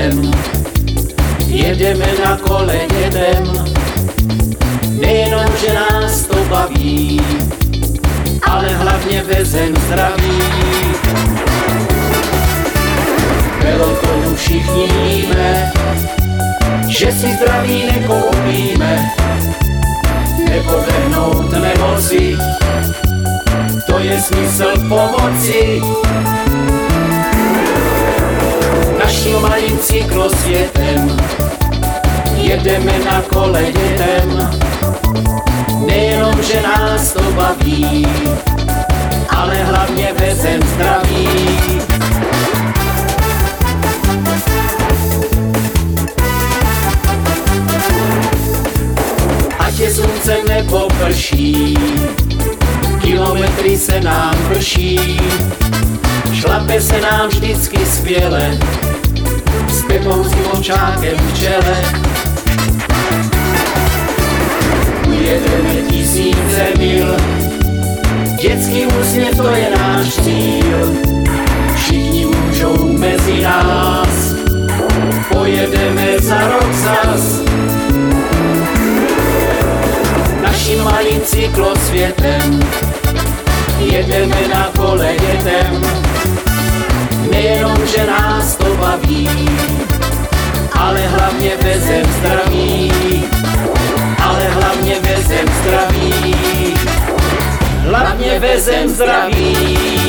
světem. Jedeme na kole dědem, nejenom, že nás to baví, ale hlavně vezem zdraví. V pelotonu všichni víme, že si zdraví nekoupíme, nepodlehnout nemoci, to je smysl pomoci. Naším malým cyklosvětem jedeme na kole dětem, nejenom, že nás to baví, ale hlavně vezem zdraví. Ať je slunce nebo prší, kilometry se nám vrší, šlape se nám vždycky skvěle, s Pepou s divočákem v čele. Ujedeme tisíce mil, dětský úsměv to je náš cíl, všichni můžou mezi nás, pojedeme za rok zas. Naším malým cyklosvětem jedeme na kole dětem, nejenom, že nás to baví, ale hlavně vezem zdraví, ale hlavně vezem zdraví, hlavně vezem zdraví.